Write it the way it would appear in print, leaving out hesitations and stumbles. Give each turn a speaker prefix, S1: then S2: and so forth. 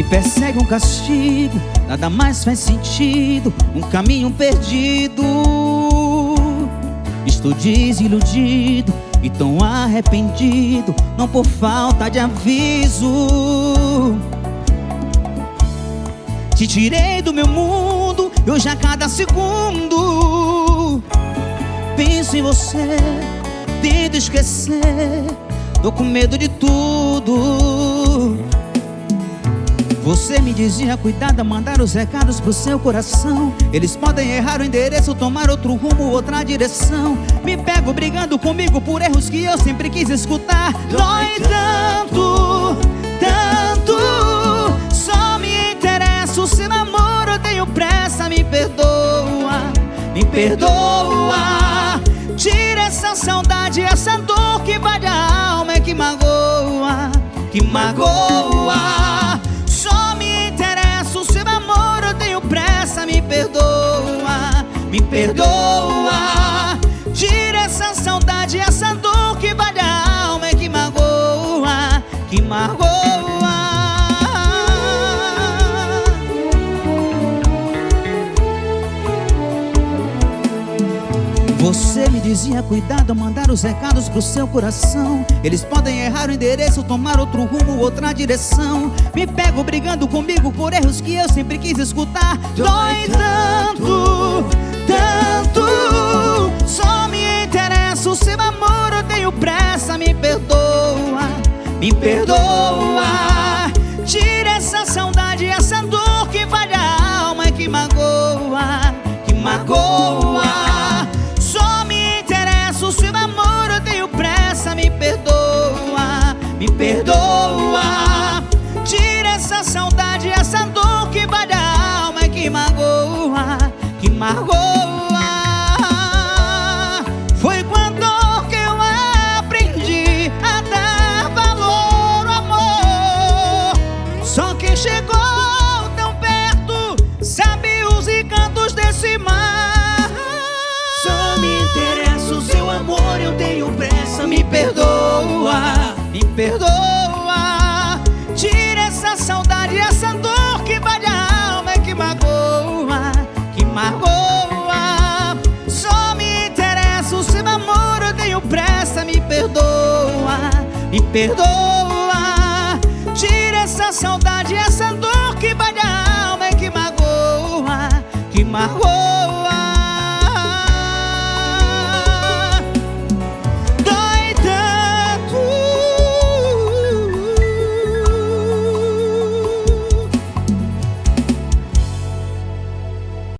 S1: persegue um castigo, nada mais faz sentido, um caminho perdido. Estou desiludido e tão arrependido, não por falta de aviso. Te tirei do meu mundo e hoje a cada segundo penso em você, tento esquecer, tô com medo de tudo. Você me dizia cuidado, mandar os recados pro seu coração. Eles podem errar o endereço, tomar outro rumo, outra direção. Me pego brigando comigo por erros que eu sempre quis escutar. Dói tanto, tanto. Só me interessa o seu amor, eu tenho pressa. Me perdoa, me perdoa. Tira essa saudade, essa dor que vai da alma, é que magoa, que magoa. Só me interessa o seu amor, eu tenho pressa. Me perdoa, me perdoa. Tira essa saudade, essa dor que vai da alma, é que magoa, que magoa. Você me dizia cuidado, mandar os recados pro seu coração. Eles podem errar o endereço, tomar outro rumo, outra direção. Me pego brigando comigo por erros que eu sempre quis escutar. Dói tanto, tanto. Só me interessa o seu amor, eu tenho pressa. Me perdoa, me perdoa. Tira essa saudade, essa dor que vai da alma, que magoa, que magoa. O seu amor, eu tenho pressa. Me perdoa, me perdoa. Tira essa saudade, essa dor que vai da alma, que magoa, que magoa. Foi com a dor que eu aprendi a dar valor ao amor. Só quem chegou tão perto sabe os encantos desse mar. Só me interessa o seu amor, eu tenho pressa. Me perdoa, me perdoa. Tira essa saudade, essa dor que vai da alma, que magoa, que magoa. Só me interessa o seu amor, eu tenho pressa. Me perdoa, me perdoa. Tira essa saudade, essa dor que vai da alma, que magoa, que magoa.